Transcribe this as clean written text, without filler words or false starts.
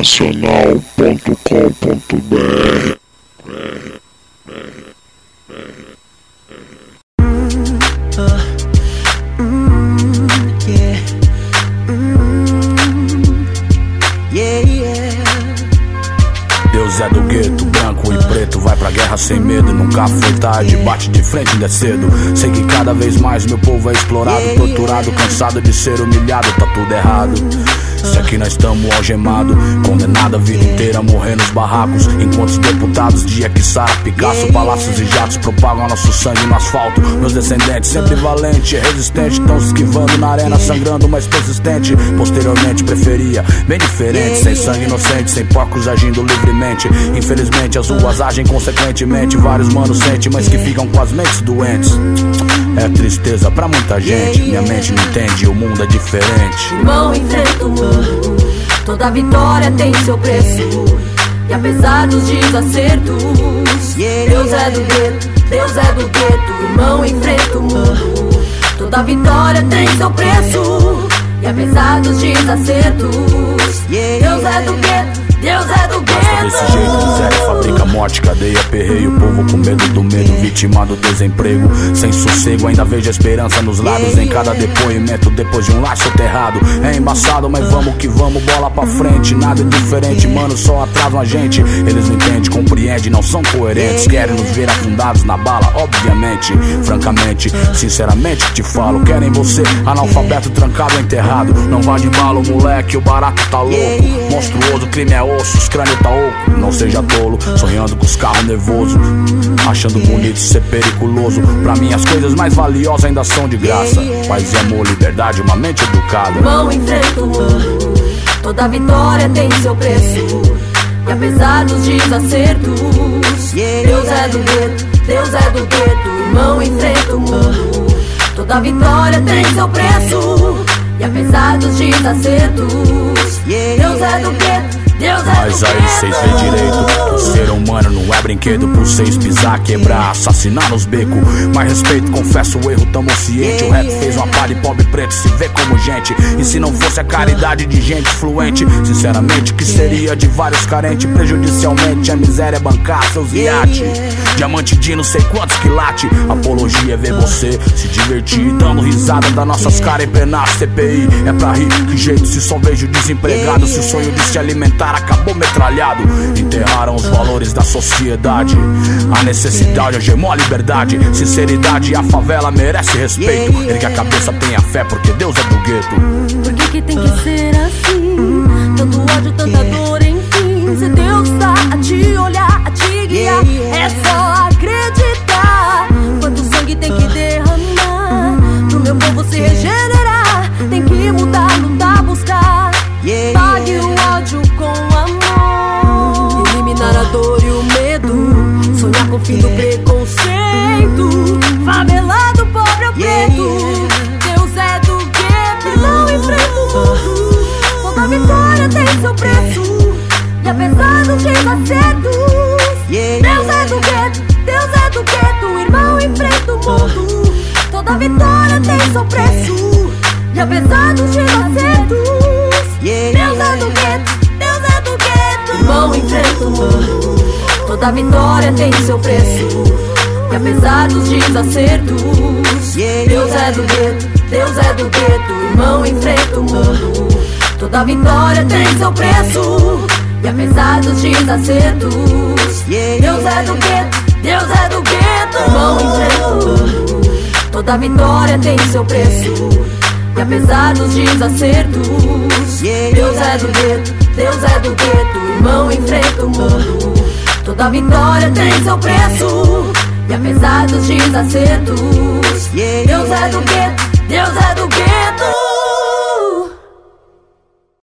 nacional.com.br. Deus é do gueto, branco e preto, vai pra guerra sem medo, nunca foi tarde, bate de frente ainda é cedo. Sei que cada vez mais meu povo é explorado, torturado, cansado de ser humilhado, tá tudo errado. Se aqui nós estamos algemados, condenado a vida inteira a morrer nos barracos, enquanto os deputados de Equissara, Picasso, palácios e jatos propagam nosso sangue no asfalto. Meus descendentes, sempre valente, resistente, tão se esquivando na arena, sangrando, mas persistente. Posteriormente preferia, bem diferente, sem sangue inocente, sem porcos agindo livremente. Infelizmente as ruas agem consequentemente, vários manos sentem, mas que ficam com as mentes doentes. É tristeza pra muita gente, minha mente não entende, o mundo é diferente. Irmão, enfrenta o mundo, toda vitória tem seu preço. E apesar dos desacertos, Deus é do gueto, Deus é do gueto. Irmão, enfrenta o mundo, toda vitória tem seu preço. E apesar dos desacertos, Deus é do gueto, Deus é do gueto. Basta desse jeito, miséria fabrica morte, cadeia, perreio, o povo com medo do medo, vítima do desemprego, sem sossego, ainda vejo a esperança nos lábios, em cada depoimento, depois de um lar soterrado. É embaçado, mas vamos que vamos, bola pra frente, nada é diferente, mano, só atrasam a gente. Eles não entendem, compreendem, não são coerentes, querem nos ver afundados na bala, obviamente. Francamente, sinceramente te falo, querem você analfabeto, trancado, enterrado. Não vá de bala, moleque, o barato tá louco, monstruoso, crime é osso, os crânios tá oco. Não seja tolo, sonhando com os carros nervoso, achando bonito ser periculoso. Pra mim as coisas mais valiosas ainda são de graça, paz e amor, liberdade, uma mente educada. Irmão, enfrenta o mundo, toda vitória tem seu preço. E apesar dos desacertos, Deus é do gueto, Deus é do gueto. Irmão, enfrenta o mundo, toda vitória tem seu preço. E apesar dos desacertos, Deus é do gueto, Deus é do gueto. Mas aí cês vê direito, o ser humano não é brinquedo, por cês pisar, quebrar, assassinar nos becos. Mais respeito, confesso o erro, tamo ciente. O rap fez uma pá de pobre preto, se vê como gente. E se não fosse a caridade de gente fluente, sinceramente, que seria de vários carentes? Prejudicialmente a miséria é bancar seus iates, diamante de não sei quantos quilates. Apologia é ver você se divertir, dando risada das nossas caras em penar. CPI é pra rir, que jeito se só vejo desempregado, se o sonho de se alimentar acabou metralhado. Enterraram os valores da sociedade, a necessidade algemou a liberdade. Sinceridade, a favela merece respeito. Ergue a cabeça, tenha fé, porque Deus é do gueto. Por que tem que ser assim? Tanto ódio, tanta dor, enfim. Se Deus tá a te olhar, a te guiar, é só acreditar. Quanto sangue tem que derramar pro meu povo se regenerar? Tem que mudar, lutar, buscar. Pague o ódio com amor, eliminar a dor e o medo, sonhar com o fim do preconceito. Favelado, pobre ou preto, Deus é do gueto. Não enfrenta o mundo, toda vitória tem seu preço. E apesar dos desacertos, Deus é do gueto, Deus é do gueto. Irmão, enfrenta o mundo, toda vitória tem seu preço. E apesar dos desacertos, Deus é do gueto, Deus é do gueto. Irmão, enfrenta o mundo, toda vitória tem seu preço. E apesar dos desacertos, Deus é do gueto, Deus é do gueto. Irmão, enfrenta o mundo, toda vitória tem seu preço. E apesar dos desacertos, Deus é do gueto, Deus é do gueto. Irmão, enfrenta o mundo, toda vitória tem seu preço. E apesar dos desacertos, Deus é do gueto, Deus é do gueto. Irmão, enfrenta o mundo, toda vitória tem seu preço. E apesar dos desacertos, Deus é do gueto, Deus é do gueto.